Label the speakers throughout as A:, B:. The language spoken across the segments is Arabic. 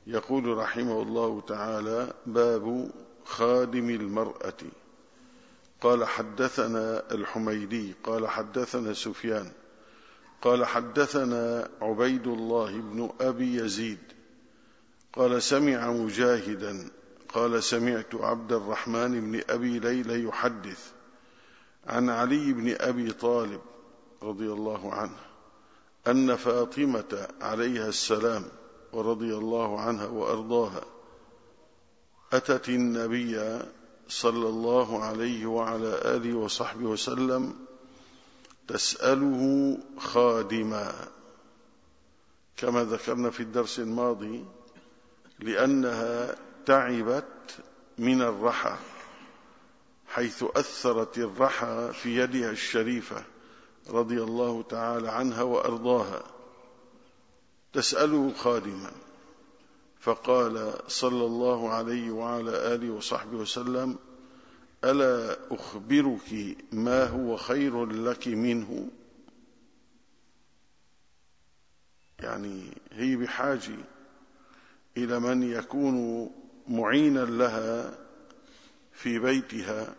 A: يقول رحمه الله تعالى: باب خادم المرأة. قال: حدثنا الحميدي قال: حدثنا سفيان قال: حدثنا عبيد الله بن أبي يزيد قال: سمع مجاهدا قال: سمعت عبد الرحمن بن أبي ليلى يحدث عن علي بن أبي طالب رضي الله عنه أن فاطمة عليها السلام ورضي الله عنها وأرضاها أتت النبي صلى الله عليه وعلى آله وصحبه وسلم تسأله خادما، كما ذكرنا في الدرس الماضي، لأنها تعبت من الرحى، حيث أثرت الرحى في يدها الشريفة رضي الله تعالى عنها وأرضاها، تسأله خادما. فقال صلى الله عليه وعلى آله وصحبه وسلم: ألا أخبرك ما هو خير لك منه؟ يعني هي بحاجة إلى من يكون معينا لها في بيتها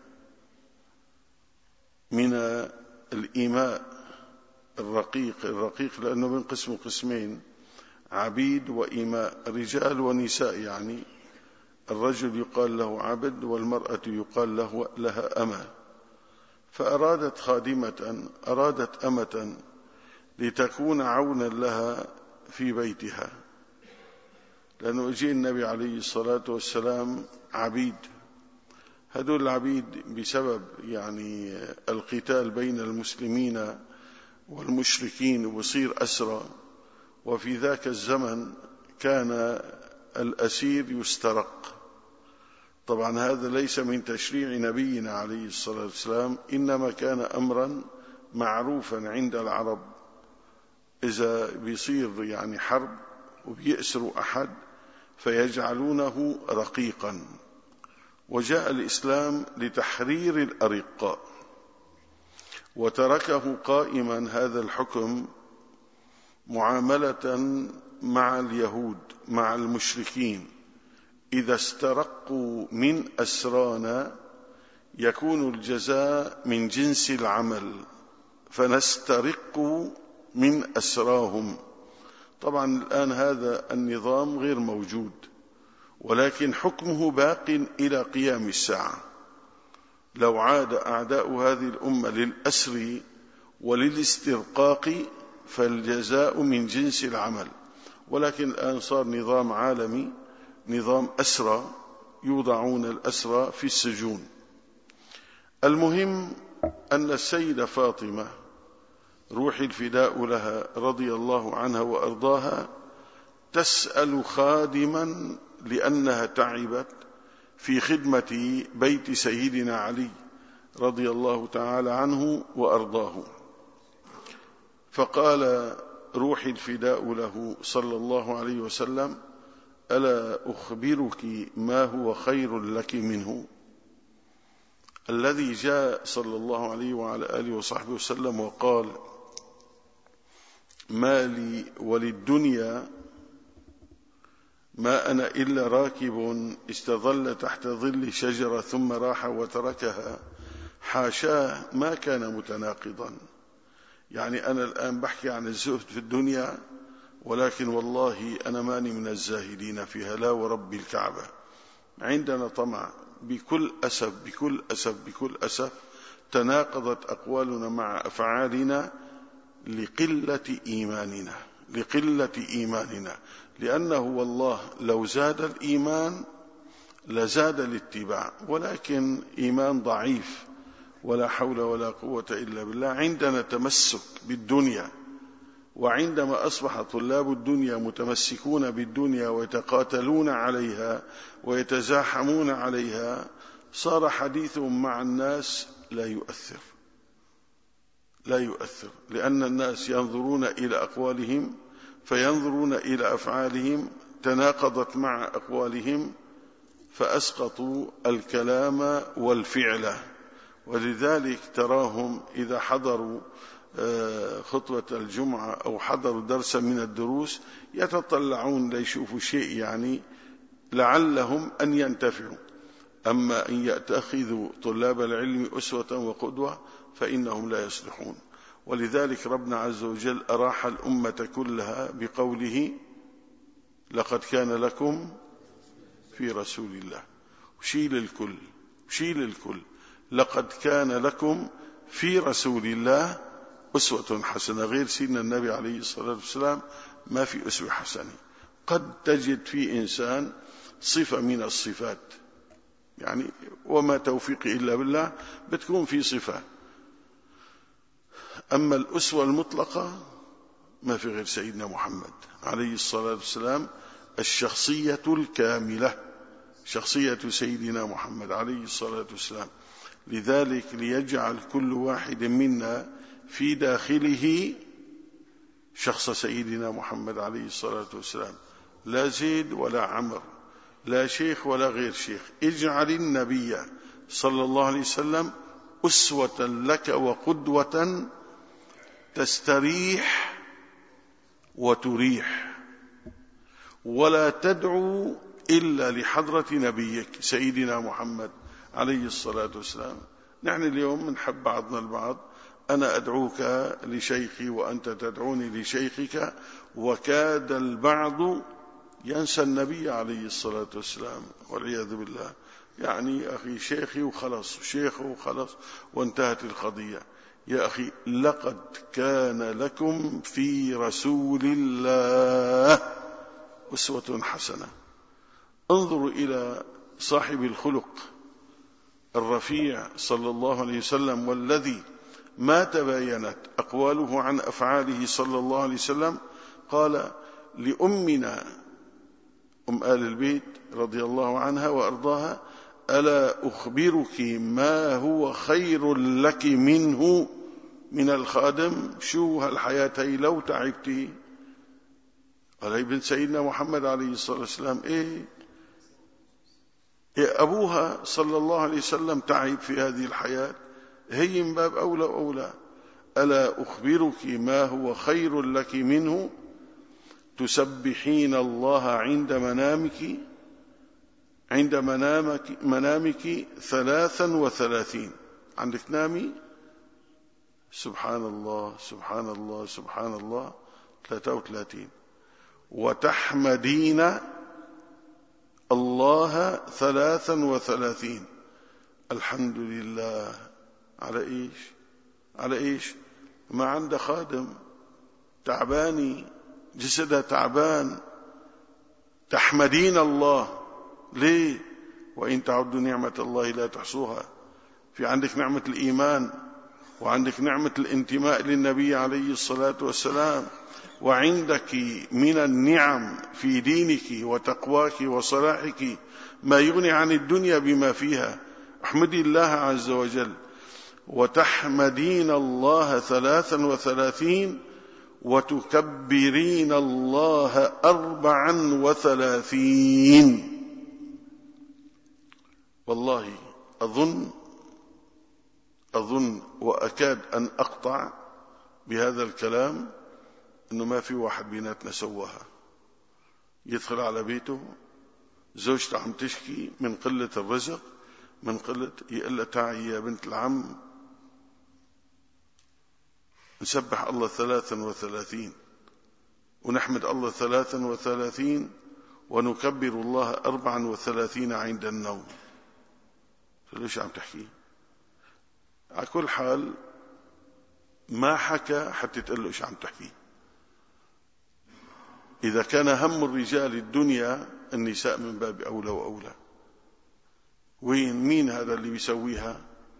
A: من الإماء الرقيق لأنه بينقسم قسمين: عبيد وإماء، رجال ونساء، يعني الرجل يقال له عبد والمرأة يقال لها أمة. فأرادت خادمة، أرادت أمة لتكون عونا لها في بيتها، لأنه جاء النبي عليه الصلاة والسلام عبيد. هذول العبيد بسبب يعني القتال بين المسلمين والمشركين ويصير أسرى، وفي ذاك الزمن كان الأسير يسترق. طبعا هذا ليس من تشريع نبينا عليه الصلاة والسلام، إنما كان أمرا معروفا عند العرب. إذا بيصير يعني حرب وبيأسروا أحد فيجعلونه رقيقا، وجاء الإسلام لتحرير الأرقاء، وتركه قائما هذا الحكم معاملة مع اليهود مع المشركين. إذا استرقوا من أسرانا يكون الجزاء من جنس العمل، فنسترق من أسراهم. طبعا الآن هذا النظام غير موجود، ولكن حكمه باق إلى قيام الساعة. لو عاد أعداء هذه الأمة للأسر وللاسترقاق فالجزاء من جنس العمل، ولكن الآن صار نظام عالمي، نظام أسرى، يوضعون الأسرى في السجون. المهم أن السيدة فاطمة روح الفداء لها رضي الله عنها وأرضاها تسأل خادما لأنها تعبت في خدمة بيت سيدنا علي رضي الله تعالى عنه وأرضاه. فقال روح الفداء له صلى الله عليه وسلم: ألا أخبرك ما هو خير لك منه؟ الذي جاء صلى الله عليه وعلى آله وصحبه وسلم وقال: ما لي وللدنيا ما أنا إلا راكب استظل تحت ظل شجرة ثم راح وتركها، حاشاه، ما كان متناقضا. يعني أنا الآن بحكي عن الزهد في الدنيا، ولكن والله أنا ماني من الزاهدين فيها، لا ورب الكعبة. عندنا طمع بكل أسف تناقضت أقوالنا مع أفعالنا لقلة إيماننا، لأنه والله لو زاد الإيمان لزاد الاتباع، ولكن إيمان ضعيف، ولا حول ولا قوة إلا بالله. عندنا تمسك بالدنيا، وعندما أصبح طلاب الدنيا متمسكون بالدنيا ويتقاتلون عليها ويتزاحمون عليها، صار حديثهم مع الناس لا يؤثر، لأن الناس ينظرون إلى أقوالهم فينظرون إلى أفعالهم تناقضت مع أقوالهم، فأسقطوا الكلام والفعل. ولذلك تراهم إذا حضروا خطبة الجمعة أو حضروا درسا من الدروس يتطلعون ليشوفوا شيء يعني لعلهم أن ينتفعوا. أما أن يتخذوا طلاب العلم أسوة وقدوة فإنهم لا يصلحون. ولذلك ربنا عز وجل أراح الأمة كلها بقوله لقد كان لكم في رسول الله. شيل الكل لقد كان لكم في رسول الله أسوة حسنة. غير سيدنا النبي عليه الصلاة والسلام ما في أسوة حسنة. قد تجد في إنسان صفة من الصفات يعني وما توفيقي إلا بالله بتكون في صفة، أما الأسوة المطلقة ما في غير سيدنا محمد عليه الصلاة والسلام. الشخصية الكاملة شخصية سيدنا محمد عليه الصلاة والسلام. لذلك ليجعل كل واحد منا في داخله شخص سيدنا محمد عليه الصلاة والسلام، لا زيد ولا عمر، لا شيخ ولا غير شيخ. اجعل النبي صلى الله عليه وسلم أسوة لك وقدوة تستريح وتريح، ولا تدعو إلا لحضرة نبيك سيدنا محمد عليه الصلاة والسلام. نحن اليوم نحب بعضنا البعض، أنا أدعوك لشيخي وأنت تدعوني لشيخك، وكاد البعض ينسى النبي عليه الصلاة والسلام والعياذ بالله. يعني أخي شيخي وخلص، شيخه وخلص وانتهت القضية. يا أخي لقد كان لكم في رسول الله أسوة حسنة. انظروا إلى صاحب الخلق الرفيع صلى الله عليه وسلم، والذي ما تباينت أقواله عن أفعاله صلى الله عليه وسلم. قال لأمنا أم آل البيت رضي الله عنها وأرضاها: ألا أخبرك ما هو خير لك منه من الخادم؟ شو هالحياة هي لو تعبتي. قال هي بنت سيدنا محمد عليه الصلاة والسلام. إيه أبوها صلى الله عليه وسلم تعب في هذه الحياة، هي من باب أولى وأولى. ألا أخبرك ما هو خير لك منه؟ تسبحين الله عند منامك 33. عندك نامي سبحان الله سبحان الله سبحان الله 33، وتحمدين الله 33. الحمد لله. على إيش؟ ما عنده خادم، تعباني، جسدها تعبان، تحمدين الله. ليه؟ وإن تعدوا نعمة الله لا تحصوها. في عندك نعمة الإيمان، وعندك نعمة الانتماء للنبي عليه الصلاة والسلام، وعندك من النعم في دينك وتقواك وصلاحك ما يغني عن الدنيا بما فيها. احمدي الله عز وجل. وتحمدين الله 33، وتكبرين الله 34. والله أظن وأكاد أن أقطع بهذا الكلام أنه ما في واحد بيناتنا سواها. يدخل على بيته زوجته عم تشكي من قلة الرزق، من قلة، يقول لها تعي يا بنت العم نسبح الله 33 ونحمد الله 33 ونكبر الله 34 عند النوم. ليش عم تحكي؟ على كل حال ما حكى حتى تقول له ايش عم تحكي. إذا كان هم الرجال الدنيا، النساء من باب أولى وأولى. مين هذا اللي بيسويها؟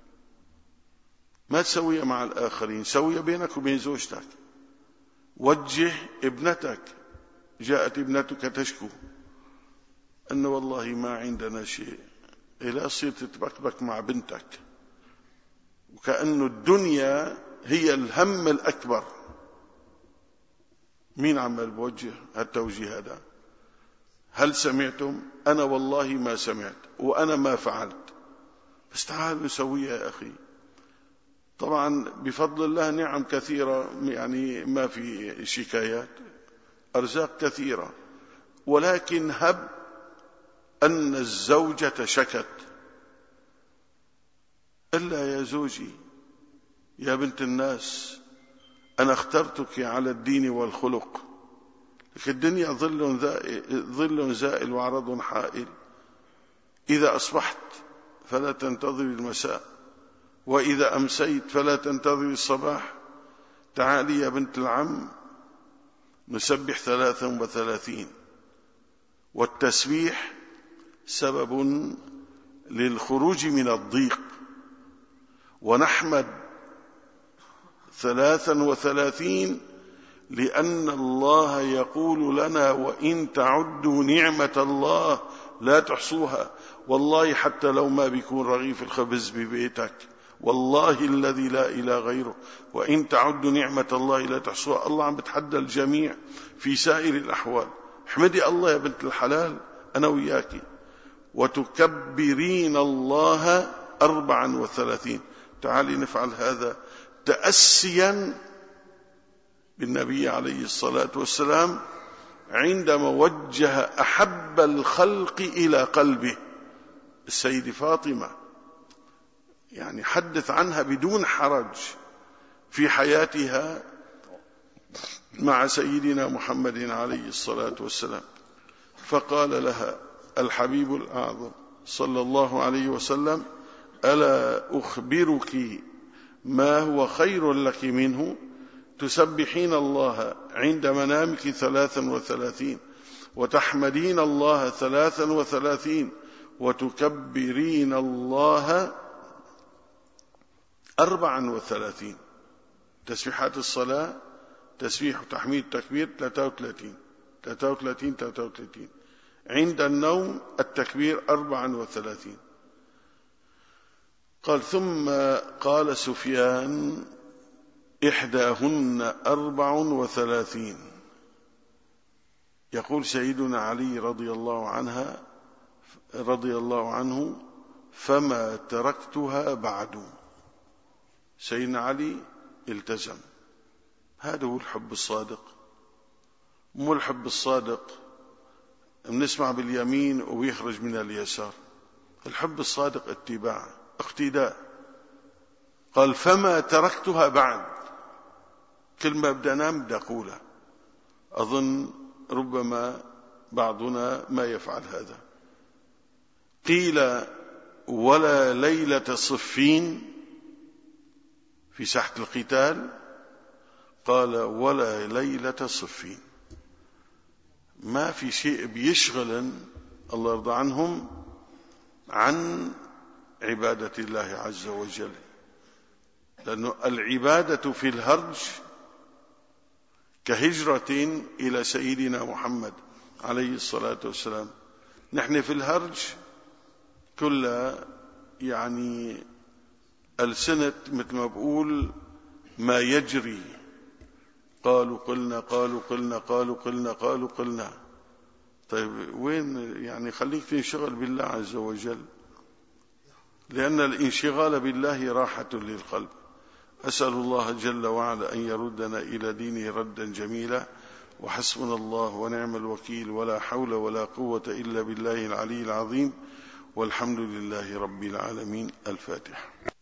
A: ما تسويها مع الآخرين، سويها بينك وبين زوجتك. وجه ابنتك، جاءت ابنتك تشكو أنه والله ما عندنا شيء، لا تصير تتبكبك مع بنتك وكأنه الدنيا هي الهم الأكبر. مين عمال بوجه هالتوجيه هذا؟ هل سمعتم؟ أنا والله ما سمعت وأنا ما فعلت. بس تعالوا نسويها يا أخي. طبعا بفضل الله نعم كثيرة، يعني ما في شكايات، أرزاق كثيرة، ولكن هب أن الزوجة شكت: إلا يا زوجي، يا بنت الناس، أنا اخترتك على الدين والخلق، لكن الدنيا ظل زائل وعرض حائل، إذا أصبحت فلا تنتظر المساء، وإذا أمسيت فلا تنتظر الصباح. تعالي يا بنت العم نسبح 33، والتسبيح سبب للخروج من الضيق، ونحمد 33 لأن الله يقول لنا: وإن تعدوا نعمة الله لا تحصوها. والله حتى لو ما بيكون رغيف الخبز ببيتك، والله الذي لا إله غيره، وإن تعدوا نعمة الله لا تحصوها. الله عم بتحدى الجميع في سائر الأحوال. احمدي الله يا بنت الحلال أنا وياكي. وتكبرين الله 34. تعالي نفعل هذا تأسيا بالنبي عليه الصلاة والسلام عندما وجه أحب الخلق إلى قلبه السيدة فاطمة، يعني حدث عنها بدون حرج في حياتها مع سيدنا محمد عليه الصلاة والسلام. فقال لها الحبيب الأعظم صلى الله عليه وسلم: ألا أخبرك ما هو خير لك منه؟ تسبحين الله عند منامك 33، وتحمدين الله 33، وتكبرين الله 34. تسبيحات الصلاة تسبيح وتحميد تكبير 33. عند النوم التكبير 34. قال: ثم قال سفيان: إحداهن 34. يقول سيدنا علي رضي الله عنه: فما تركتها بعد. سيدنا علي التزم. هذا هو الحب الصادق. مو الحب الصادق بنسمع باليمين ويخرج من اليسار. الحب الصادق اتباع، اقتداء. قال: فما تركتها بعد. كل ما بدي أنام بدي أقولها. أظن ربما بعضنا ما يفعل هذا. قيل: ولا ليلة صفين في ساحة القتال؟ قال: ولا ليلة صفين. ما في شيء بيشغل الله يرضى عنهم عن عبادة الله عز وجل، لأنه العبادة في الهرج كهجرة إلى سيدنا محمد عليه الصلاة والسلام. نحن في الهرج كل يعني السنة مثل ما بقول ما يجري، قالوا قلنا قالوا قلنا قالوا قلنا قالوا قلنا. طيب وين يعني خليك تنشغل بالله عز وجل، لأن الانشغال بالله راحة للقلب. أسأل الله جل وعلا أن يردنا إلى دينه ردا جميلا، وحسبنا الله ونعم الوكيل، ولا حول ولا قوة إلا بالله العلي العظيم، والحمد لله رب العالمين. الفاتحة.